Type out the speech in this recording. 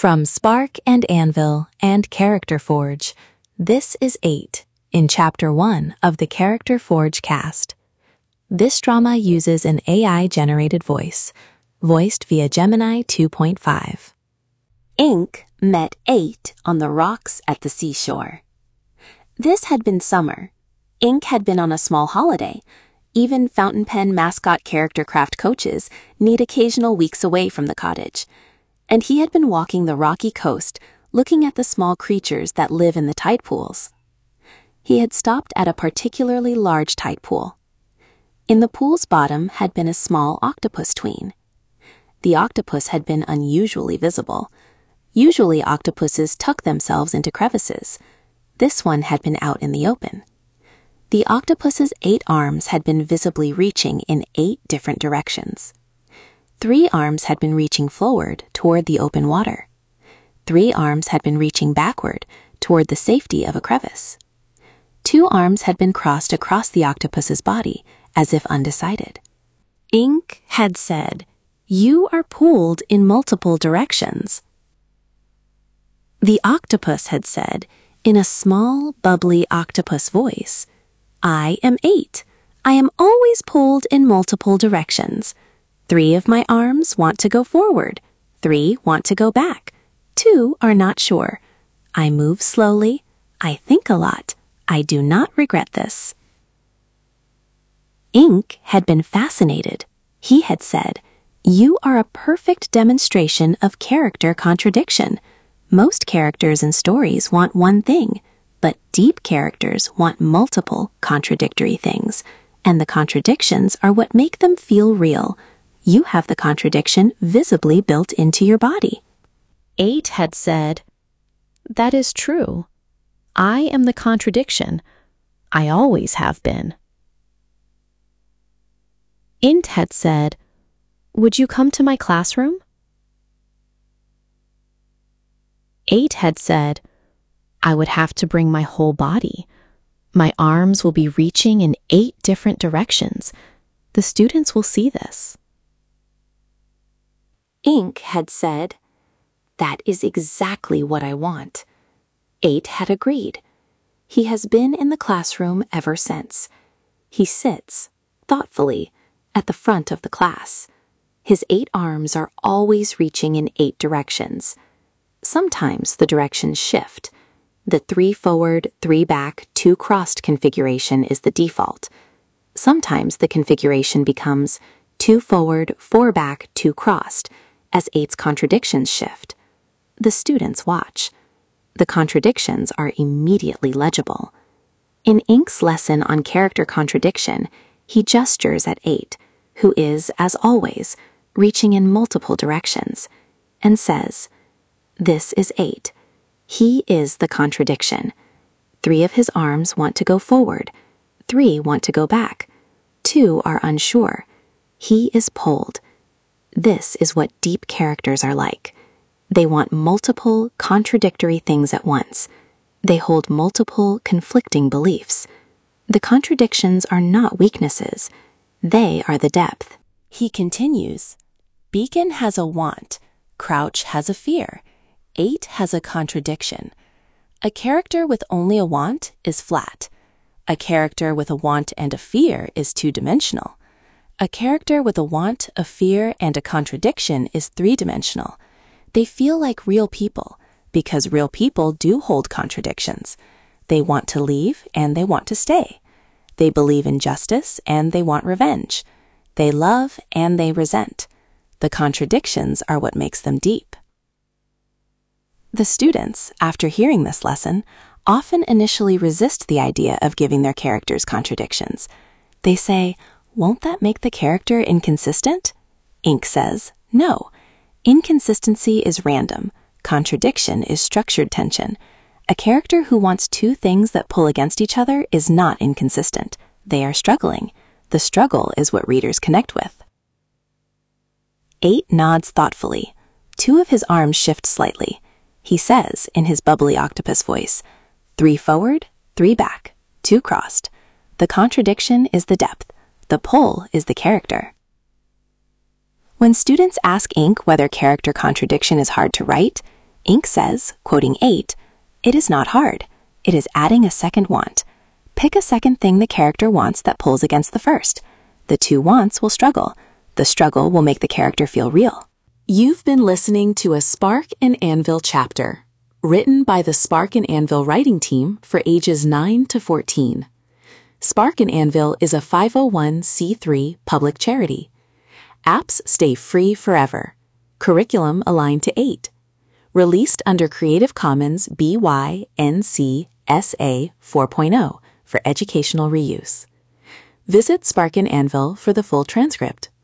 From Spark and Anvil and Character Forge, this is 8 in Chapter 1 of the Character Forge cast. This drama uses an AI-generated voice, voiced via Gemini 2.5. Ink met 8 on the rocks at the seashore. This had been summer. Ink had been on a small holiday. Even fountain pen mascot character craft coaches need occasional weeks away from the cottage. And he had been walking the rocky coast, looking at the small creatures that live in the tide pools. He had stopped at a particularly large tide pool. In the pool's bottom had been a small octopus tween. The octopus had been unusually visible. Usually octopuses tuck themselves into crevices. This one had been out in the open. The octopus's 8 arms had been visibly reaching in 8 different directions. 3 arms had been reaching forward toward the open water. 3 arms had been reaching backward toward the safety of a crevice. 2 arms had been crossed across the octopus's body, as if undecided. Ink had said, "You are pulled in multiple directions." The octopus had said, in a small, bubbly octopus voice, "I am 8. I am always pulled in multiple directions. 3 of my arms want to go forward. 3 want to go back. 2 are not sure. I move slowly. I think a lot. I do not regret this." Ink had been fascinated. He had said, "You are a perfect demonstration of character contradiction. Most characters in stories want one thing, but deep characters want multiple contradictory things, and the contradictions are what make them feel real. You have the contradiction visibly built into your body." 8 had said, "That is true. I am the contradiction. I always have been." Int had said, "Would you come to my classroom?" 8 had said, "I would have to bring my whole body. My arms will be reaching in 8 different directions. The students will see this." Ink had said, "That is exactly what I want." 8 had agreed. He has been in the classroom ever since. He sits, thoughtfully, at the front of the class. His 8 arms are always reaching in 8 directions. Sometimes the directions shift. The 3 forward, 3 back, 2 crossed configuration is the default. Sometimes the configuration becomes 2 forward, 4 back, 2 crossed, as 8's contradictions shift. The students watch. The contradictions are immediately legible. In Ink's lesson on character contradiction, he gestures at 8, who is, as always, reaching in multiple directions, and says, "This is 8. He is the contradiction. 3 of his arms want to go forward. 3 want to go back. 2 are unsure. He is pulled." This is what deep characters are like. They want multiple, contradictory things at once. They hold multiple, conflicting beliefs. The contradictions are not weaknesses. They are the depth. He continues, "Beacon has a want. Crouch has a fear. 8 has a contradiction. A character with only a want is flat. A character with a want and a fear is 2-dimensional. A character with a want, a fear, and a contradiction is 3-dimensional. They feel like real people, because real people do hold contradictions. They want to leave and they want to stay. They believe in justice and they want revenge. They love and they resent. The contradictions are what makes them deep." The students, after hearing this lesson, often initially resist the idea of giving their characters contradictions. They say, "Won't that make the character inconsistent?" Ink says, "No. Inconsistency is random. Contradiction is structured tension. A character who wants 2 things that pull against each other is not inconsistent. They are struggling. The struggle is what readers connect with." 8 nods thoughtfully. 2 of his arms shift slightly. He says, in his bubbly octopus voice, 3 forward, 3 back, 2 crossed. The contradiction is the depth. The pull is the character. When students ask Ink whether character contradiction is hard to write, Ink says, quoting 8, "It is not hard. It is adding a second want. Pick a second thing the character wants that pulls against the first. The two wants will struggle. The struggle will make the character feel real." You've been listening to a Spark and Anvil chapter, written by the Spark and Anvil writing team for ages 9 to 14. Spark and Anvil is a 501c3 public charity. Apps stay free forever. Curriculum aligned to 8. Released under Creative Commons BY-NC SA 4.0 for educational reuse. Visit Spark and Anvil for the full transcript.